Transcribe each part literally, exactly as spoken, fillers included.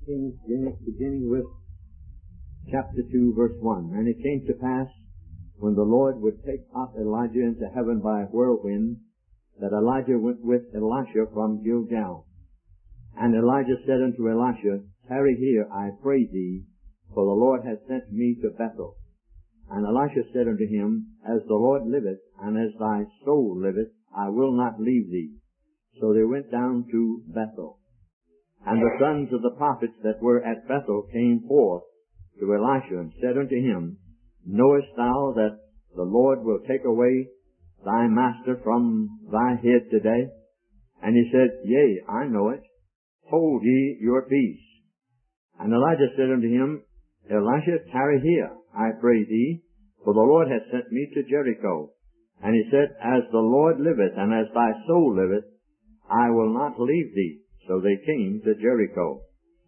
Kings, beginning with chapter two, verse one. And it came to pass, when the Lord would take up Elijah into heaven by a whirlwind, that Elijah went with Elisha from Gilgal. And Elijah said unto Elisha, Tarry here, I pray thee, for the Lord hath sent me to Bethel. And Elisha said unto him, As the Lord liveth, and as thy soul liveth, I will not leave thee. So they went down to Bethel. And the sons of the prophets that were at Bethel came forth to Elisha, and said unto him, Knowest thou that the Lord will take away thy master from thy head today? And he said, Yea, I know it. Hold ye your peace. And Elijah said unto him, Elisha, tarry here, I pray thee, for the Lord hath sent me to Jericho. And he said, As the Lord liveth, and as thy soul liveth, I will not leave thee. So they came to Jericho.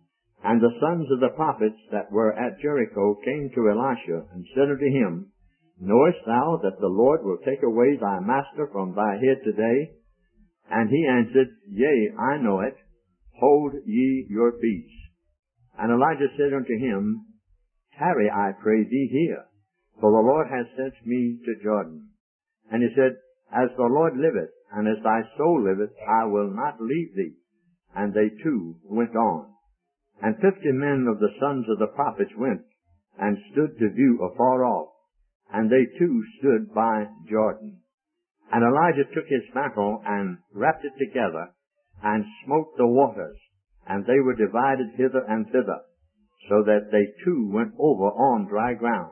And the sons of the prophets that were at Jericho came to Elisha, and said unto him, Knowest thou that the Lord will take away thy master from thy head today? And he answered, Yea, I know it. Hold ye your peace. And Elijah said unto him, Tarry, I pray thee here, for the Lord hath sent me to Jordan. And he said, As the Lord liveth, and as thy soul liveth, I will not leave thee. And they two went on. And fifty men of the sons of the prophets went, and stood to view afar off. And they too stood by Jordan. And Elijah took his mantle, and wrapped it together, and smote the waters, and they were divided hither and thither, so that they too went over on dry ground.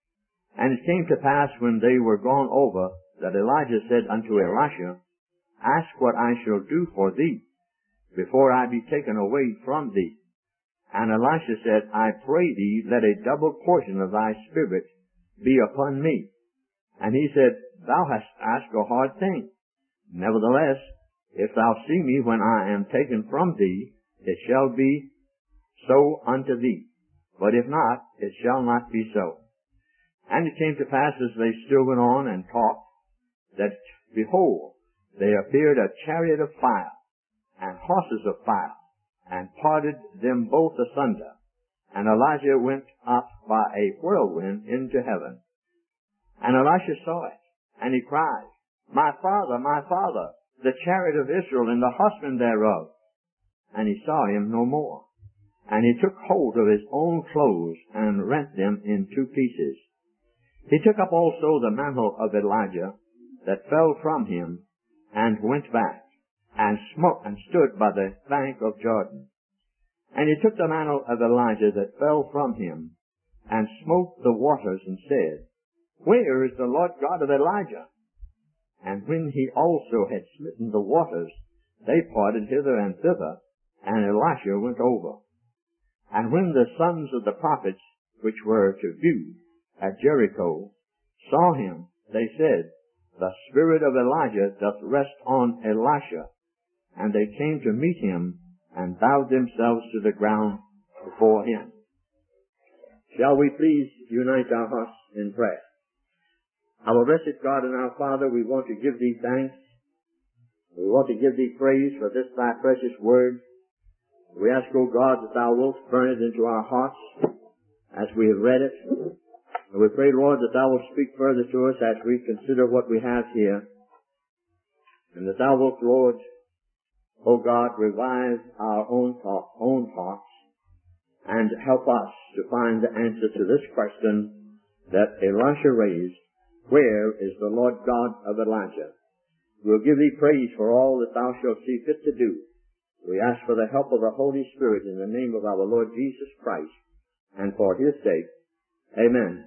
And it came to pass, when they were gone over, that Elijah said unto Elisha, Ask what I shall do for thee, before I be taken away from thee. And Elisha said, I pray thee, let a double portion of thy spirit be upon me. And he said, Thou hast asked a hard thing. Nevertheless, if thou see me when I am taken from thee, it shall be so unto thee. But if not, it shall not be so. And it came to pass, as they still went on and talked, that, behold, there appeared a chariot of fire, and horses of fire, and parted them both asunder. And Elijah went up by a whirlwind into heaven. And Elisha saw it, and he cried, My father, my father, the chariot of Israel, and the horsemen thereof. And he saw him no more. And he took hold of his own clothes, and rent them in two pieces. He took up also the mantle of Elijah that fell from him, and went back, and smote, and stood by the bank of Jordan. And he took the mantle of Elijah that fell from him, and smote the waters, and said, Where is the Lord God of Elijah? And when he also had smitten the waters, they parted hither and thither, and Elisha went over. And when the sons of the prophets, which were to view at Jericho, saw him, they said, The spirit of Elijah doth rest on Elisha. And they came to meet him, and bowed themselves to the ground before him. Shall we please unite our hearts in prayer? Our blessed God and our Father, we want to give thee thanks. We want to give thee praise for this thy precious word. We ask, O God, that thou wilt burn it into our hearts as we have read it. And we pray, Lord, that thou wilt speak further to us as we consider what we have here. And that thou wilt, Lord, O God, revive our own thought, own hearts, and help us to find the answer to this question that Elisha raised, Where is the Lord God of Elijah? We'll give thee praise for all that thou shalt see fit to do. We ask for the help of the Holy Spirit in the name of our Lord Jesus Christ, and for his sake. Amen.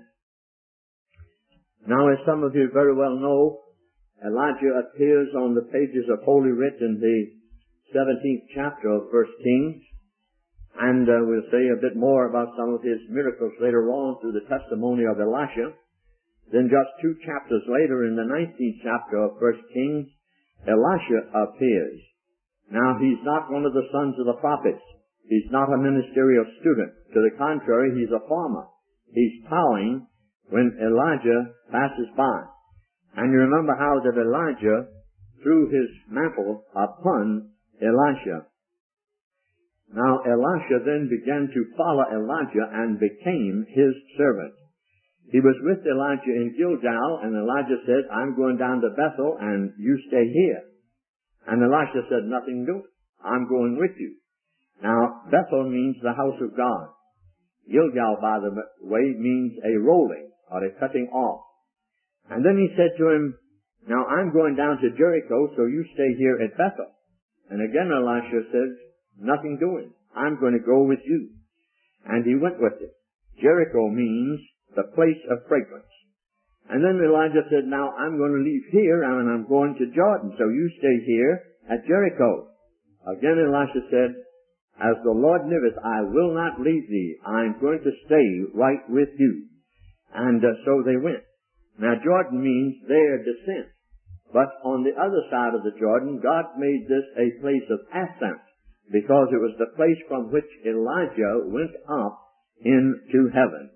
Now, as some of you very well know, Elijah appears on the pages of Holy Writ in the seventeenth chapter of First Kings, and uh, we'll say a bit more about some of his miracles later on through the testimony of Elisha. Then just two chapters later, in the nineteenth chapter of First Kings, Elisha appears. Now, he's not one of the sons of the prophets. He's not a ministerial student. To the contrary, he's a farmer. He's plowing when Elijah passes by. And you remember how that Elijah threw his mantle upon Elisha. Now Elisha then began to follow Elijah and became his servant. He was with Elijah in Gilgal, and Elijah said, I'm going down to Bethel, and you stay here. And Elisha said, nothing doing. I'm going with you. Now, Bethel means the house of God. Gilgal, by the way, means a rolling or a cutting off. And then he said to him, now I'm going down to Jericho, so you stay here at Bethel. And again Elisha said, nothing doing. I'm going to go with you. And he went with him. Jericho means the place of fragrance. And then Elijah said, now I'm going to leave here and I'm going to Jordan, so you stay here at Jericho. Again Elisha said, as the Lord liveth, I will not leave thee. I'm going to stay right with you. And uh, so they went. Now Jordan means their descent. But on the other side of the Jordan, God made this a place of ascent, because it was the place from which Elijah went up into heaven.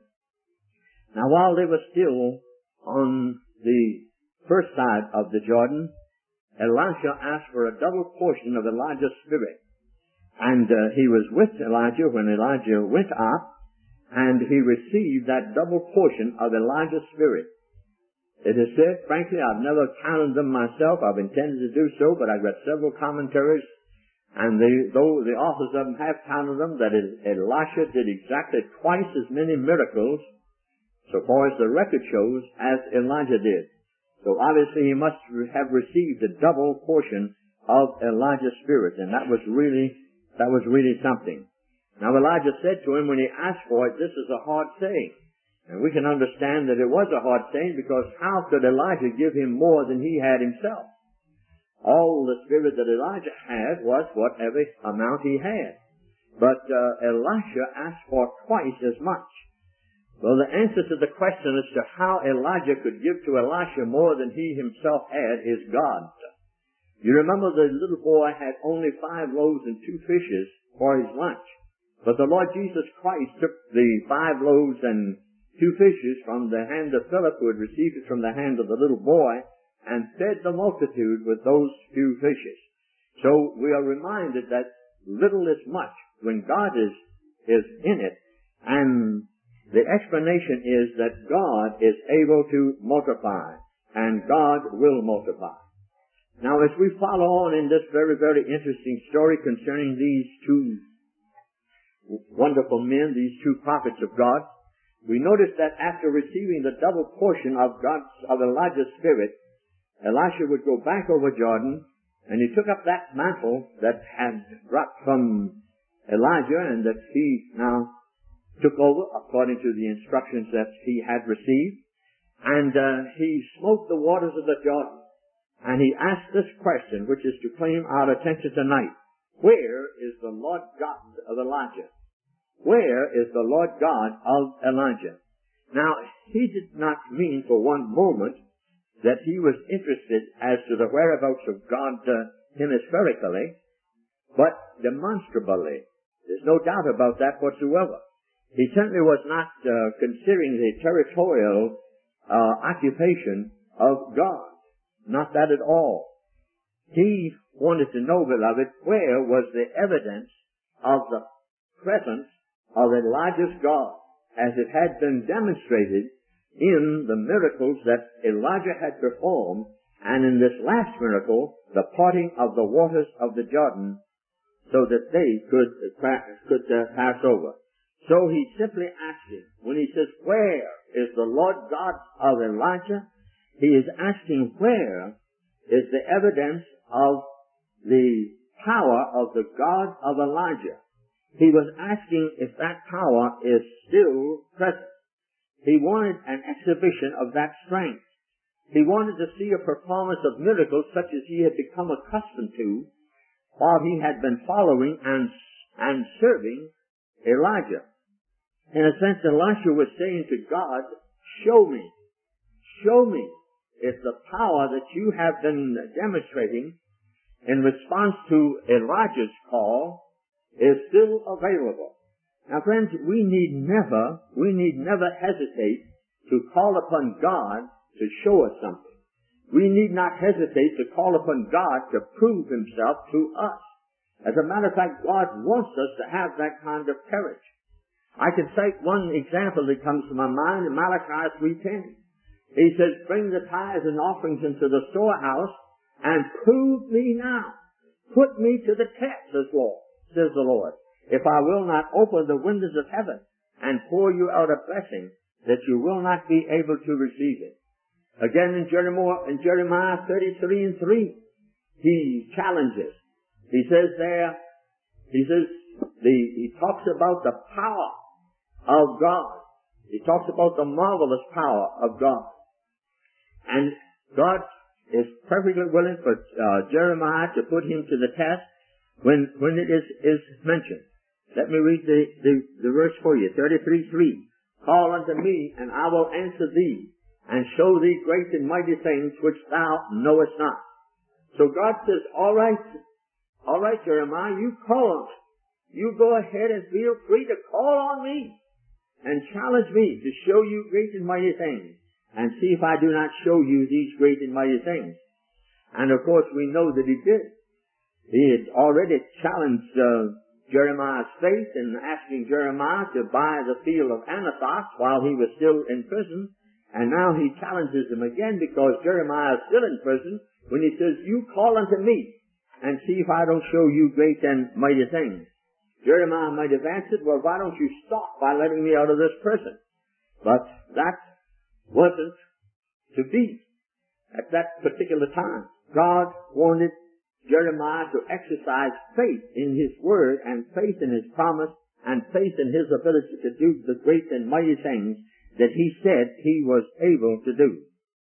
Now while they were still on the first side of the Jordan, Elisha asked for a double portion of Elijah's spirit. And uh, he was with Elijah when Elijah went up, and he received that double portion of Elijah's spirit. It is said, frankly, I've never counted them myself. I've intended to do so, but I've read several commentaries, and they, though the authors of them have counted them, that Elisha did exactly twice as many miracles, so far as the record shows, as Elijah did. So obviously he must have received a double portion of Elijah's spirit, and that was really, that was really something. Now Elijah said to him when he asked for it, this is a hard saying. And we can understand that it was a hard saying, because how could Elijah give him more than he had himself? All the spirit that Elijah had was whatever amount he had. But uh, Elisha asked for twice as much. Well, the answer to the question as to how Elijah could give to Elisha more than he himself had is God. You remember the little boy had only five loaves and two fishes for his lunch. But the Lord Jesus Christ took the five loaves and two fishes from the hand of Philip, who had received it from the hand of the little boy, and fed the multitude with those few fishes. So we are reminded that little is much when God is, is in it, and the explanation is that God is able to multiply, and God will multiply. Now as we follow on in this very, very interesting story concerning these two wonderful men, these two prophets of God, we notice that after receiving the double portion of God's, of Elijah's spirit, Elisha would go back over Jordan, and he took up that mantle that had dropped from Elijah and that he now took over according to the instructions that he had received, and uh, he smote the waters of the Jordan, and he asked this question, which is to claim our attention tonight. Where is the Lord God of Elijah? Where is the Lord God of Elijah? Now, he did not mean for one moment that he was interested as to the whereabouts of God uh, hemispherically, but demonstrably. There's no doubt about that whatsoever. He certainly was not uh, considering the territorial uh, occupation of God. Not that at all. He wanted to know, beloved, where was the evidence of the presence of Elijah's God, as it had been demonstrated in the miracles that Elijah had performed, and in this last miracle, the parting of the waters of the Jordan, so that they could, could uh, pass over. So he simply asked him, when he says, where is the Lord God of Elijah? He is asking, where is the evidence of the power of the God of Elijah? He was asking if that power is still present. He wanted an exhibition of that strength. He wanted to see a performance of miracles such as he had become accustomed to while he had been following and, and serving Elijah. In a sense, Elisha was saying to God, show me, show me if the power that you have been demonstrating in response to Elijah's call is still available. Now friends, we need never, we need never hesitate to call upon God to show us something. We need not hesitate to call upon God to prove himself to us. As a matter of fact, God wants us to have that kind of courage. I can cite one example that comes to my mind in Malachi three ten. He says, bring the tithes and offerings into the storehouse and prove me now. Put me to the test, says Lord, says the Lord, if I will not open the windows of heaven and pour you out a blessing that you will not be able to receive it. Again in Jeremiah, in Jeremiah thirty-three and three, he challenges. He says there, he says, the, he talks about the power of God. He talks about the marvelous power of God. And God is perfectly willing for uh, Jeremiah to put him to the test when, when it is, is mentioned. Let me read the, the, the verse for you. thirty-three three. Call unto me, and I will answer thee, and show thee great and mighty things which thou knowest not. So God says, all right, all right, Jeremiah, you call on me. You go ahead and feel free to call on me and challenge me to show you great and mighty things, and see if I do not show you these great and mighty things. And of course, we know that he did. He had already challenged uh, Jeremiah's faith in asking Jeremiah to buy the field of Anathoth while he was still in prison. And now he challenges him again because Jeremiah is still in prison when he says, you call unto me and see if I don't show you great and mighty things. Jeremiah might have answered, well, why don't you stop by letting me out of this prison? But that wasn't to be at that particular time. God wanted Jeremiah to exercise faith in his word and faith in his promise and faith in his ability to do the great and mighty things that he said he was able to do.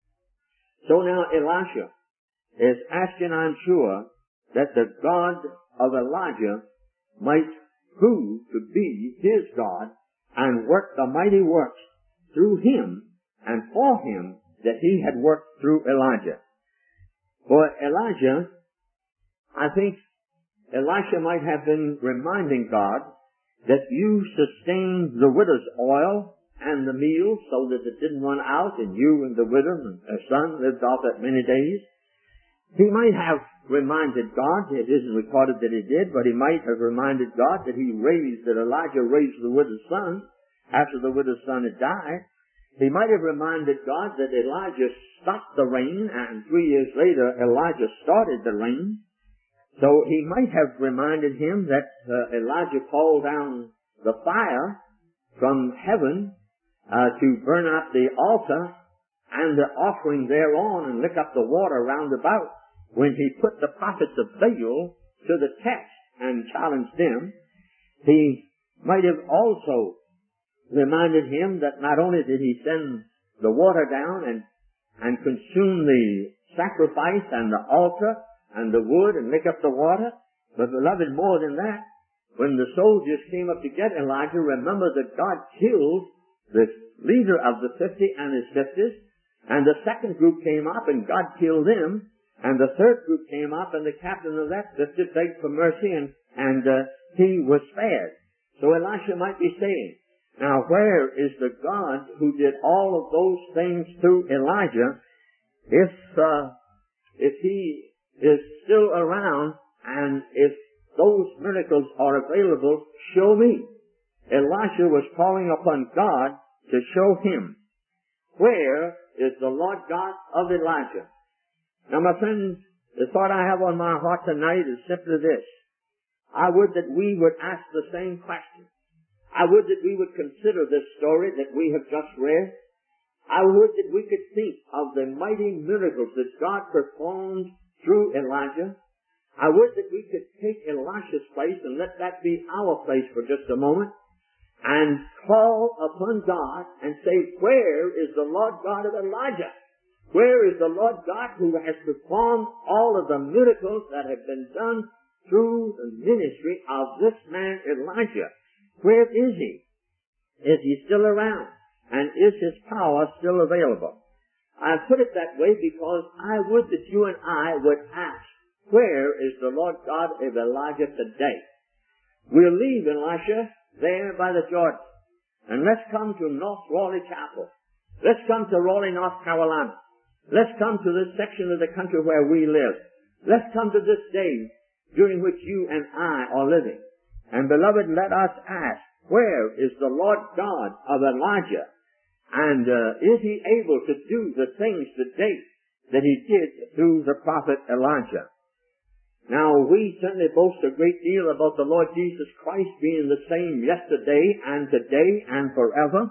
So now Elisha is asking, I'm sure, that the God of Elijah might prove to be his God and work the mighty works through him and for him that he had worked through Elijah. For Elijah, I think Elisha might have been reminding God that you sustained the widow's oil and the meal so that it didn't run out, and you and the widow and her son lived off that many days. He might have reminded God, it isn't recorded that he did, but he might have reminded God that he raised, that Elijah raised the widow's son after the widow's son had died. He might have reminded God that Elijah stopped the rain, and three years later Elijah started the rain. So he might have reminded him that uh, Elijah called down the fire from heaven uh, to burn up the altar and the offering thereon and lick up the water round about when he put the prophets of Baal to the test and challenged them. He might have also reminded him that not only did he send the water down and, and consume the sacrifice and the altar and the wood and lick up the water, but beloved, more than that, when the soldiers came up to get Elijah, remember that God killed the leader of the fifty and his fifties, and the second group came up and God killed them, and the third group came up and the captain of that fifty begged for mercy and, and uh, he was spared. So Elisha might be saying, now where is the God who did all of those things through Elijah? If, uh, if he is still around, and if those miracles are available, show me. Elisha was calling upon God to show him. Where is the Lord God of Elijah? Now, my friends, the thought I have on my heart tonight is simply this. I would that we would ask the same question. I would that we would consider this story that we have just read. I would that we could think of the mighty miracles that God performed through Elijah. I would that we could take Elisha's place and let that be our place for just a moment and call upon God and say, where is the Lord God of Elijah? Where is the Lord God who has performed all of the miracles that have been done through the ministry of this man Elijah? Where is he? Is he still around? And is his power still available? I put it that way because I would that you and I would ask, where is the Lord God of Elijah today? We'll leave Elisha there by the Jordan, and let's come to North Raleigh Chapel. Let's come to Raleigh, North Carolina. Let's come to this section of the country where we live. Let's come to this day during which you and I are living. And beloved, let us ask, where is the Lord God of Elijah? And uh, is he able to do the things today that he did through the prophet Elijah? Now, we certainly boast a great deal about the Lord Jesus Christ being the same yesterday and today and forever.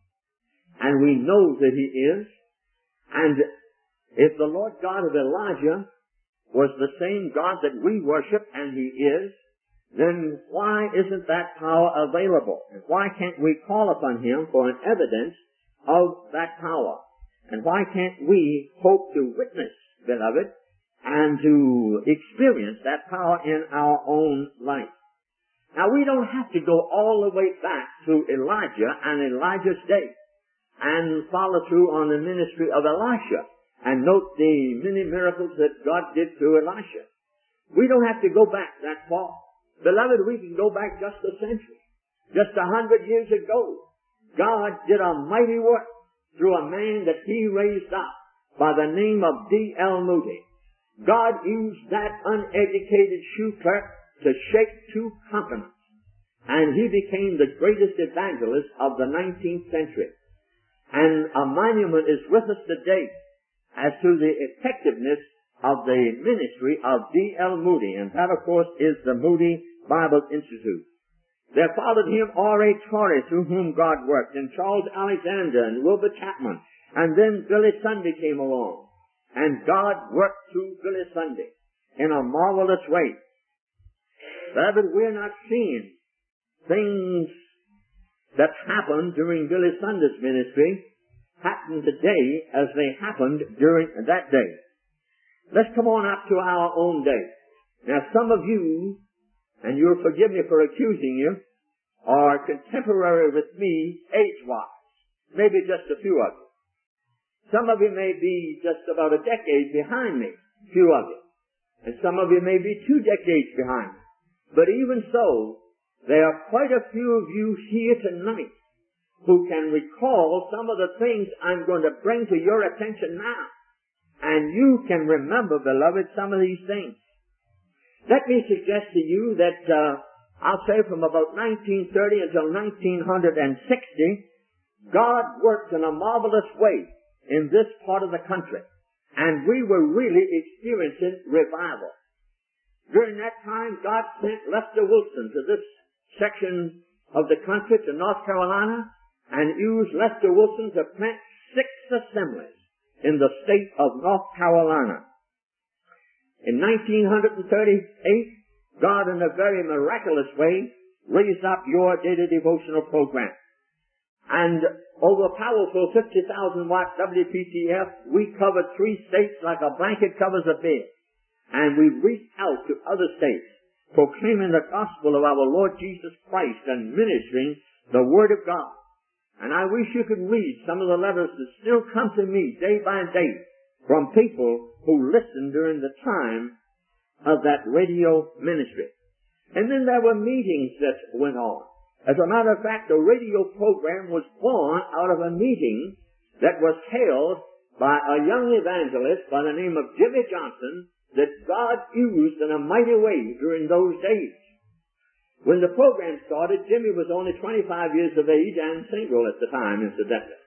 And we know that he is. And if the Lord God of Elijah was the same God that we worship, and he is, then why isn't that power available? And why can't we call upon him for an evidence of that power? And why can't we hope to witness, beloved, and to experience that power in our own life? Now, we don't have to go all the way back to Elijah and Elijah's day and follow through on the ministry of Elisha and note the many miracles that God did through Elisha. We don't have to go back that far. Beloved, we can go back just a century. Just a hundred years ago, God did a mighty work through a man that he raised up by the name of D L Moody. God used that uneducated shoe clerk to shake two continents, and he became the greatest evangelist of the nineteenth century. And a monument is with us today as to the effectiveness of the ministry of D L Moody, and that, of course, is the Moody Bible Institute. There followed him R A Torrey, through whom God worked, and Charles Alexander, and Wilbur Chapman, and then Billy Sunday came along, and God worked through Billy Sunday in a marvelous way. Beloved, we're not seeing things that happened during Billy Sunday's ministry happen today as they happened during that day. Let's come on up to our own day. Now, some of you, and you'll forgive me for accusing you, are contemporary with me age-wise. Maybe just a few of you. Some of you may be just about a decade behind me, few of you. And some of you may be two decades behind me. But even so, there are quite a few of you here tonight who can recall some of the things I'm going to bring to your attention now. And you can remember, beloved, some of these things. Let me suggest to you that, uh, I'll say from about nineteen thirty until nineteen sixty, God worked in a marvelous way in this part of the country. And we were really experiencing revival. During that time, God sent Lester Wilson to this section of the country, to North Carolina, and used Lester Wilson to plant six assemblies in the state of North Carolina. In nineteen thirty-eight, God, in a very miraculous way, raised up your daily devotional program. And over a powerful fifty thousand watt W P T F, we covered three states like a blanket covers a bed. And we reached out to other states, proclaiming the gospel of our Lord Jesus Christ and ministering the Word of God. And I wish you could read some of the letters that still come to me day by day from people who listened during the time of that radio ministry. And then there were meetings that went on. As a matter of fact, the radio program was born out of a meeting that was held by a young evangelist by the name of Jimmy Johnson that God used in a mighty way during those days. When the program started, Jimmy was only twenty-five years of age and single at the time, incidentally.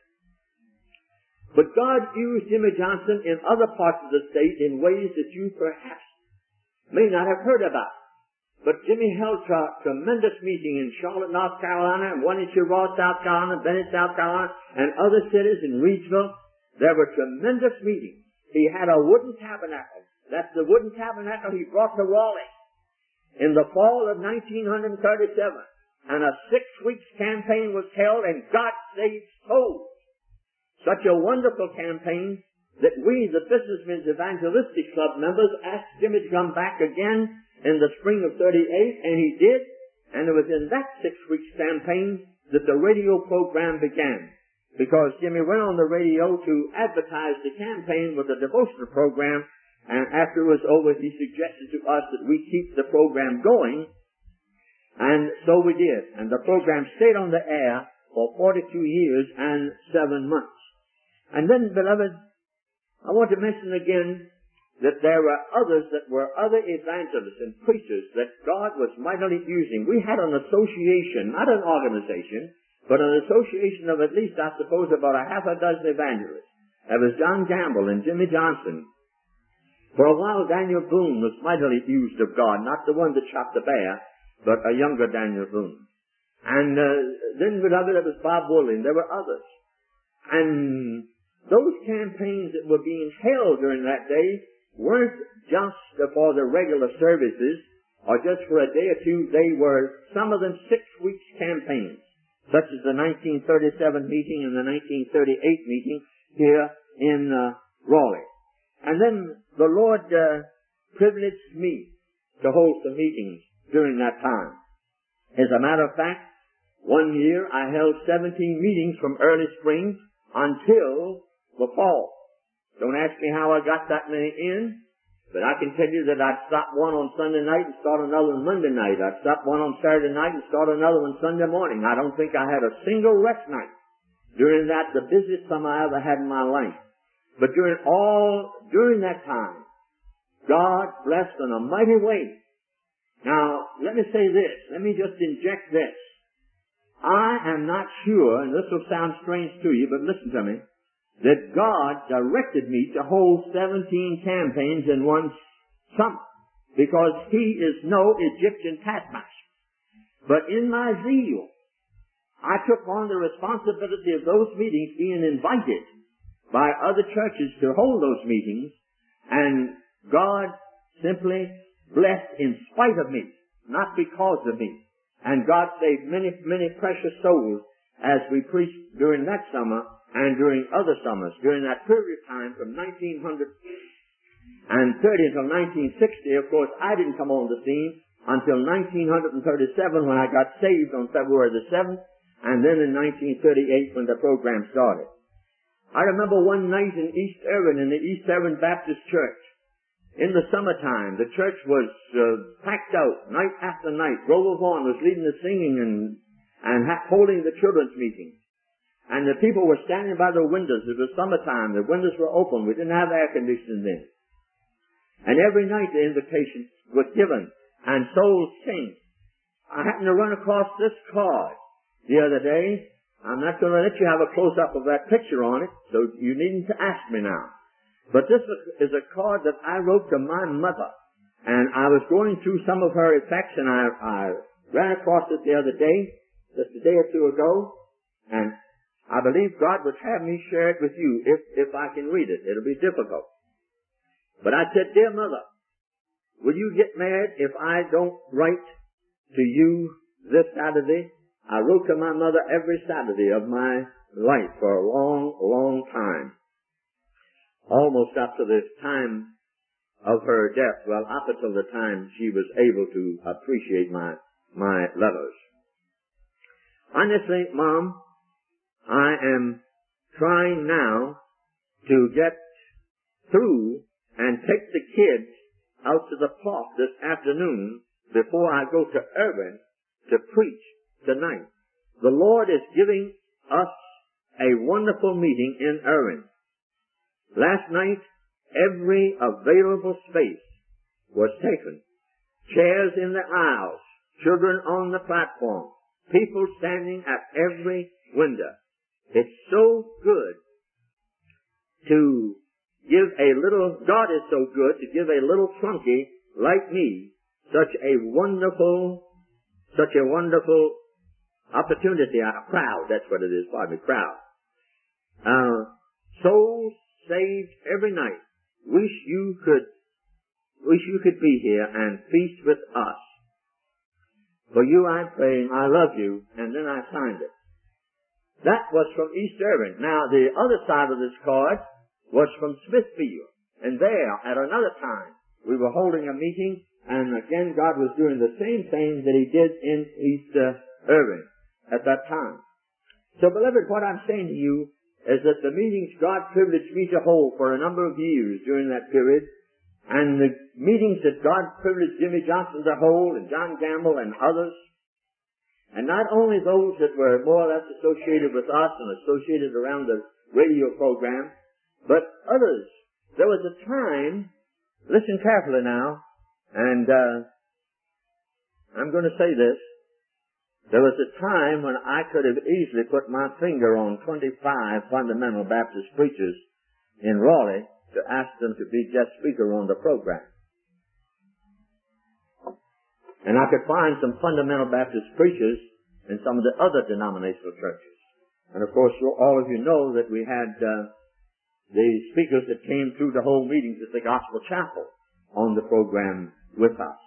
But God used Jimmy Johnson in other parts of the state in ways that you perhaps may not have heard about. But Jimmy held a tremendous meeting in Charlotte, North Carolina, and one in Cheraw, South Carolina, Bennett, South Carolina, and other cities in Reidsville. There were tremendous meetings. He had a wooden tabernacle. That's the wooden tabernacle he brought to Raleigh in the fall of nineteen thirty-seven. And a six weeks campaign was held, and God saved souls. Such a wonderful campaign that we, the Businessmen's Evangelistic Club members, asked Jimmy to come back again in the spring of thirty-eight, and he did. And it was in that six weeks campaign that the radio program began. Because Jimmy went on the radio to advertise the campaign with a devotional program. And after it was over, he suggested to us that we keep the program going. And so we did. And the program stayed on the air for forty-two years and seven months. And then, beloved, I want to mention again that there were others that were other evangelists and preachers that God was mightily using. We had an association, not an organization, but an association of at least, I suppose, about a half a dozen evangelists. There was John Gamble and Jimmy Johnson. For a while, Daniel Boone was mightily used of God, not the one that shot the bear, but a younger Daniel Boone. And uh, then with other, there was Bob Woolley, there were others. And those campaigns that were being held during that day weren't just for the regular services or just for a day or two. They were, some of them, six weeks campaigns, such as the nineteen thirty-seven meeting and the nineteen thirty-eight meeting here in uh, Raleigh. And then the Lord uh, privileged me to hold some meetings during that time. As a matter of fact, one year I held seventeen meetings from early spring until the fall. Don't ask me how I got that many in, but I can tell you that I'd stop one on Sunday night and start another on Monday night. I'd stop one on Saturday night and start another on Sunday morning. I don't think I had a single rest night during that, the busiest summer I ever had in my life. But during all, during that time, God blessed in a mighty way. Now, let me say this. Let me just inject this. I am not sure, and this will sound strange to you, but listen to me, that God directed me to hold seventeen campaigns in one summer, because He is no Egyptian taskmaster. But in my zeal, I took on the responsibility of those meetings, being invited by other churches to hold those meetings, and God simply blessed in spite of me, not because of me. And God saved many, many precious souls as we preached during that summer and during other summers. During that period of time from nineteen thirty until nineteen sixty, of course, I didn't come on the scene until nineteen thirty-seven when I got saved on February the seventh, and then in nineteen thirty-eight when the program started. I remember one night in East Irvin, in the East Irvin Baptist Church, in the summertime, the church was uh, packed out night after night. Grover Vaughn was leading the singing and, and ha- holding the children's meeting. And the people were standing by the windows. It was summertime. The windows were open. We didn't have air conditioning then. And every night the invitation was given and souls changed. I happened to run across this card the other day. I'm not going to let you have a close-up of that picture on it, so you needn't to ask me now. But this is a card that I wrote to my mother. And I was going through some of her effects, and I, I ran across it the other day, just a day or two ago, and I believe God would have me share it with you if, if I can read it. It'll be difficult. But I said, "Dear Mother, will you get mad if I don't write to you this Saturday?" I wrote to my mother every Saturday of my life for a long, long time. Almost up to the time of her death, well, up until the time she was able to appreciate my, my letters. Honestly, Mom, I am trying now to get through and take the kids out to the park this afternoon before I go to Irvin to preach tonight. The Lord is giving us a wonderful meeting in Irvin. Last night, every available space was taken. Chairs in the aisles, children on the platform, people standing at every window. It's so good to give a little, God is so good to give a little flunky like me such a wonderful, such a wonderful opportunity. A crowd, that's what it is, pardon me, crowd. Uh, souls saved every night. Wish you could, wish you could be here and feast with us. For you I'm praying, I love you, and then I signed it. That was from East Irvin. Now the other side of this card was from Smithfield. And there, at another time, we were holding a meeting, and again God was doing the same thing that He did in East uh, Irvin at that time. So beloved, what I'm saying to you is that the meetings God privileged me to hold for a number of years during that period, and the meetings that God privileged Jimmy Johnson to hold, and John Gamble and others, and not only those that were more or less associated with us and associated around the radio program, but others. There was a time listen carefully now, and uh, I'm going to say this. There was a time when I could have easily put my finger on twenty-five fundamental Baptist preachers in Raleigh to ask them to be guest speaker on the program. And I could find some fundamental Baptist preachers in some of the other denominational churches. And of course, all of you know that we had uh, the speakers that came through the whole meetings at the Gospel Chapel on the program with us.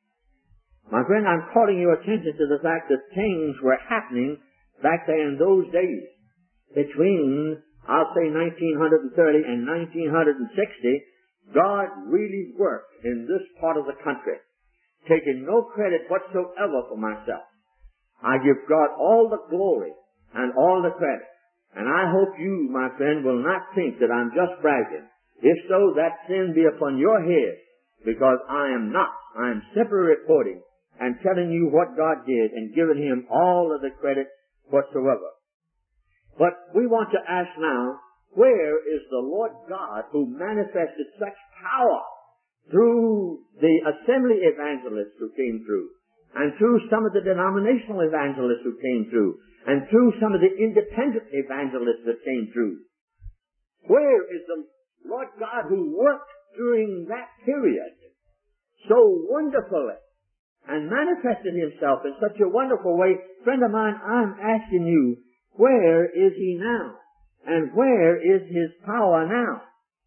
My friend, I'm calling your attention to the fact that things were happening back there in those days between, I'll say, nineteen thirty and nineteen sixty. God really worked in this part of the country, taking no credit whatsoever for myself. I give God all the glory and all the credit. And I hope you, my friend, will not think that I'm just bragging. If so, that sin be upon your head, because I am not. I am simply reporting and telling you what God did and giving Him all of the credit whatsoever. But we want to ask now, where is the Lord God who manifested such power through the assembly evangelists who came through, and through some of the denominational evangelists who came through, and through some of the independent evangelists that came through? Where is the Lord God who worked during that period so wonderfully and manifested Himself in such a wonderful way? Friend of mine, I'm asking you, where is He now? And where is His power now?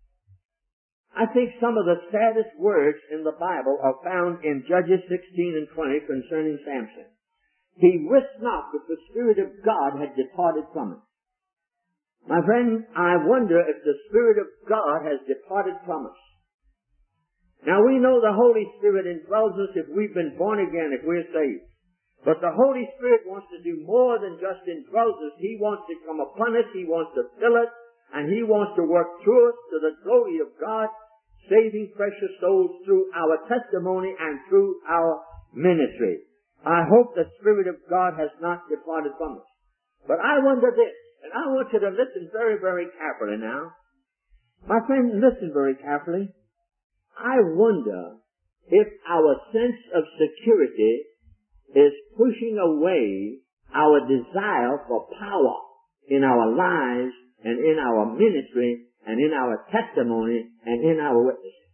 I think some of the saddest words in the Bible are found in Judges sixteen and twenty concerning Samson. He wist not that the Spirit of God had departed from him. My friend, I wonder if the Spirit of God has departed from us. Now, we know the Holy Spirit indwells us if we've been born again, if we're saved. But the Holy Spirit wants to do more than just indwells us. He wants to come upon us. He wants to fill us. And He wants to work through us to the glory of God, saving precious souls through our testimony and through our ministry. I hope the Spirit of God has not departed from us. But I wonder this, and I want you to listen very, very carefully now. My friend, listen very carefully. I wonder if our sense of security is pushing away our desire for power in our lives and in our ministry and in our testimony and in our witnessing.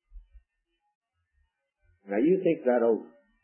Now you think that over.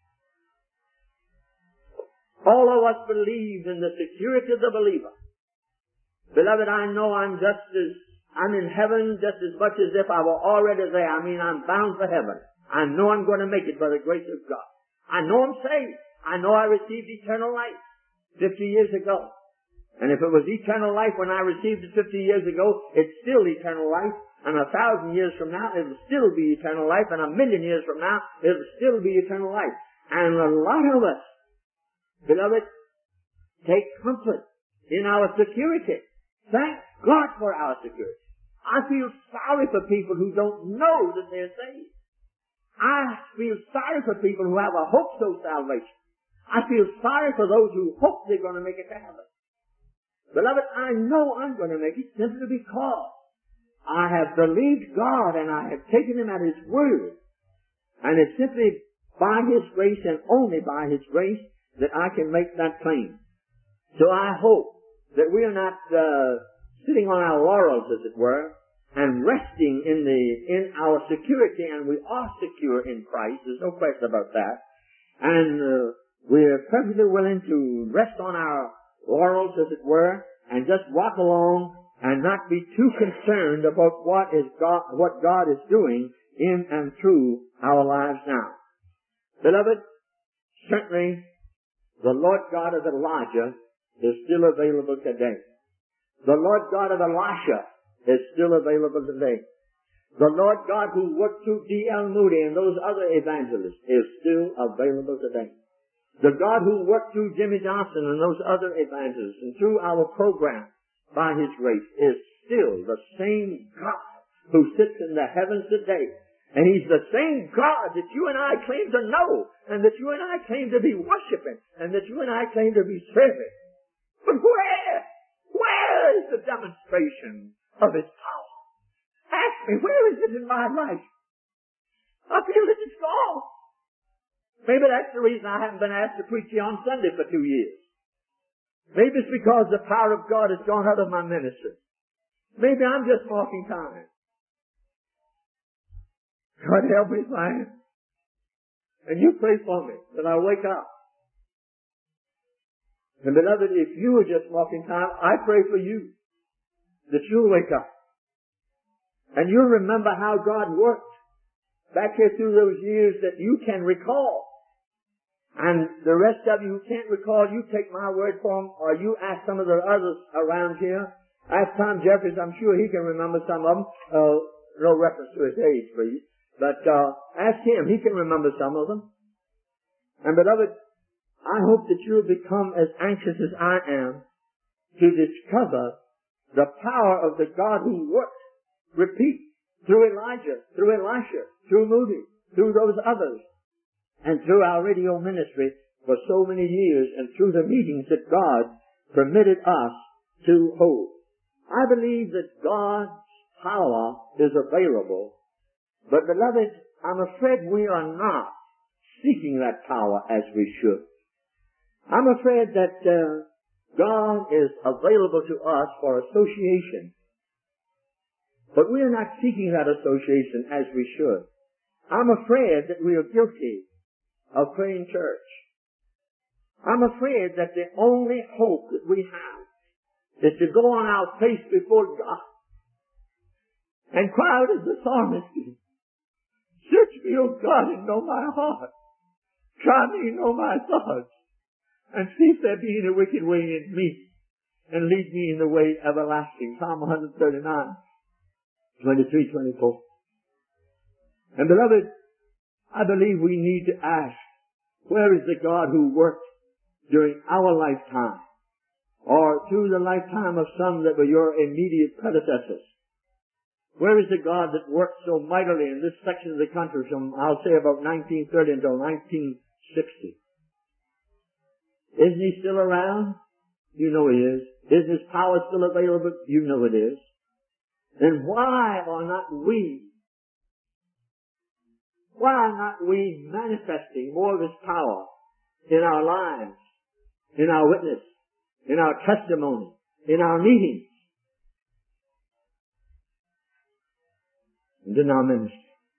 All of us believe in the security of the believer. Beloved, I know I'm just as I'm in heaven just as much as if I were already there. I mean, I'm bound for heaven. I know I'm going to make it by the grace of God. I know I'm saved. I know I received eternal life fifty years ago. And if it was eternal life when I received it fifty years ago, it's still eternal life. And a thousand years from now, it'll still be eternal life. And a million years from now, it'll still be eternal life. And a lot of us, beloved, take comfort in our security. Thank God for our security. I feel sorry for people who don't know that they're saved. I feel sorry for people who have a hope so salvation. I feel sorry for those who hope they're going to make it to heaven. Beloved, I know I'm going to make it simply because I have believed God and I have taken Him at His word. And it's simply by His grace and only by His grace that I can make that claim. So I hope that we are not uh, sitting on our laurels, as it were, and resting in the in our security, and we are secure in Christ. There's no question about that. And uh, we're perfectly willing to rest on our laurels, as it were, and just walk along and not be too concerned about what is God, what God is doing in and through our lives now. Beloved, certainly the Lord God of Elijah is still available today. The Lord God of Elisha is still available today. The Lord God who worked through D L Moody and those other evangelists is still available today. The God who worked through Jimmy Johnson and those other evangelists and through our program by His grace is still the same God who sits in the heavens today. And He's the same God that you and I claim to know, and that you and I claim to be worshiping, and that you and I claim to be serving. But where? Where is the demonstration of His power? Ask me, where is it in my life? I feel that it's gone. Maybe that's the reason I haven't been asked to preach here on Sunday for two years. Maybe it's because the power of God has gone out of my ministry. Maybe I'm just marking time. God help me if I am. And you pray for me that I wake up. And beloved, if you are just marking time, I pray for you that you'll wake up. And you'll remember how God worked back here through those years that you can recall. And the rest of you who can't recall, you take my word for them, or you ask some of the others around here. Ask Tom Jeffries, I'm sure he can remember some of them. Uh, no reference to his age, please. But uh, ask him, he can remember some of them. And beloved, I hope that you'll become as anxious as I am to discover the power of the God who worked, repeat, through Elijah, through Elisha, through Moody, through those others, and through our radio ministry for so many years, and through the meetings that God permitted us to hold. I believe that God's power is available, but beloved, I'm afraid we are not seeking that power as we should. I'm afraid that uh, God is available to us for association, but we are not seeking that association as we should. I'm afraid that we are guilty of praying church. I'm afraid that the only hope that we have is to go on our face before God and cry out as the psalmist did. Search me, O God, and know my heart. Try me and know my thoughts. And see if there be any wicked way in me, and lead me in the way everlasting. Psalm one thirty-nine, twenty-three, twenty-four. And beloved, I believe we need to ask, where is the God who worked during our lifetime, or through the lifetime of some that were your immediate predecessors? Where is the God that worked so mightily in this section of the country from, I'll say, about nineteen thirty until nineteen sixty? Isn't he still around? You know he is. Isn't his power still available? You know it is. Then why are not we, why are not we manifesting more of his power in our lives, in our witness, in our testimony, in our meetings, and in our ministry?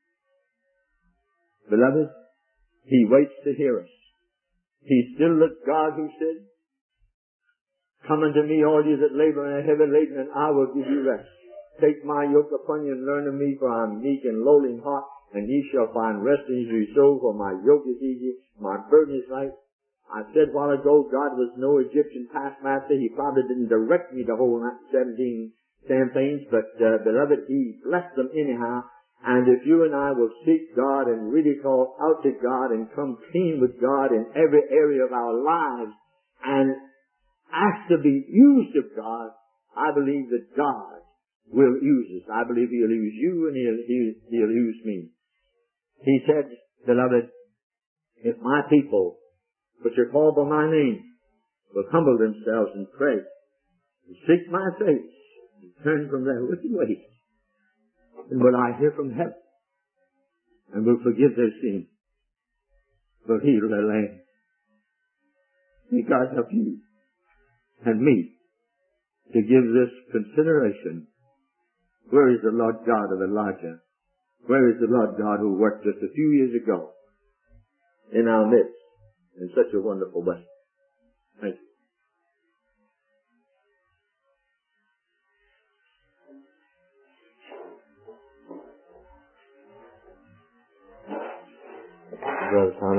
Beloved, he waits to hear us. He's still the God who said, come unto me, all you that labor and are heavy laden, and I will give you rest. Take my yoke upon you and learn of me, for I am meek and lowly in heart, and ye shall find rest in your soul, for my yoke is easy, my burden is light. I said a while ago, God was no Egyptian taskmaster. He probably didn't direct me the whole seventeen campaigns, but uh, beloved, he blessed them anyhow. And if you and I will seek God and really call out to God and come clean with God in every area of our lives and ask to be used of God, I believe that God will use us. I believe he'll use you and he'll, he'll, he'll use me. He said, beloved, if my people, which are called by my name, will humble themselves and pray and seek my face and turn from their wicked ways, and will I hear from heaven, and will forgive their sin, will heal their land. May God help you and me to give this consideration. Where is the Lord God of Elijah? Where is the Lord God who worked just a few years ago in our midst in such a wonderful way? Thank you. Brother Tommy.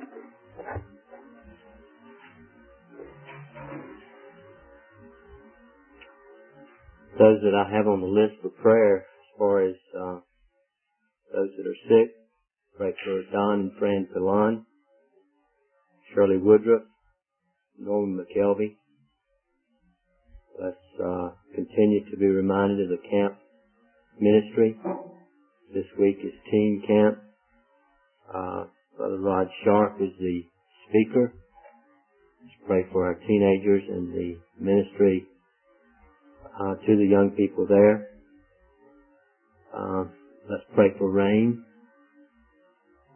Those that I have on the list for prayer, as far as uh, those that are sick, pray for Don and Fran Pillon, Shirley Woodruff, Norman McKelvey. Let's uh, continue to be reminded of the camp ministry. This week is teen camp. Uh, Brother Rod Sharp is the speaker. Let's pray for our teenagers and the ministry uh, to the young people there. Uh, let's pray for rain.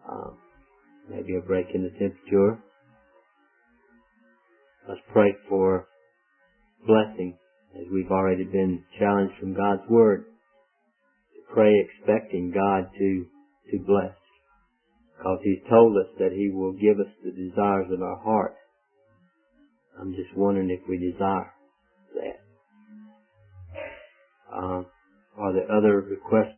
um, maybe a break in the temperature. Let's pray for blessing, as we've already been challenged from God's Word to pray expecting God to, to bless. Because He's told us that He will give us the desires of our heart. I'm just wondering if we desire that. Um, are there other requests